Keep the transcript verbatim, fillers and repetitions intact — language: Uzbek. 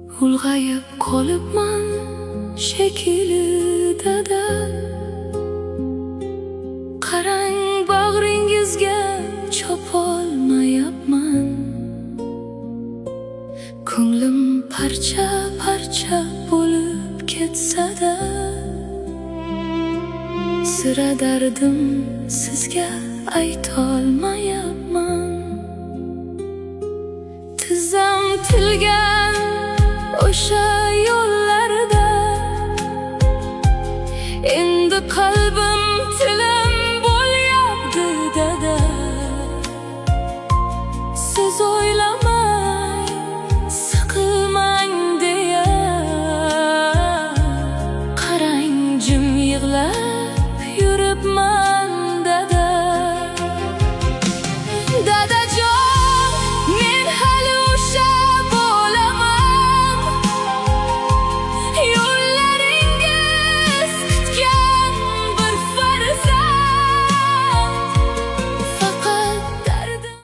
ulg'ayib qolibman shekilli dada. Qarang bag'ringizga chopolmayapman. Ko'nglim parcha parcha bo'lib ketsa-da, sira dardim sizga aytolmayapman. Tizzam tilgan o'sha